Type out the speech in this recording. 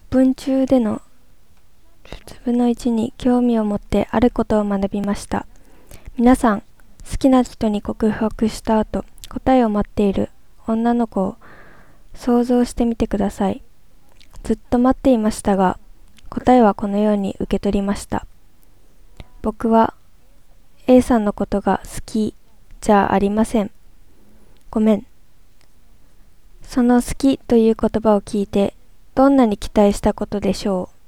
文中での10分の1に興味を持ってあることを学びました。皆さん、好きな人に告白した後、答えを待っている女の子を想像してみてください。ずっと待っていましたが、答えはこのように受け取りました。僕は A さんのことが好きじゃありません。ごめん。その好きという言葉を聞いて、どんなに期待したことでしょう。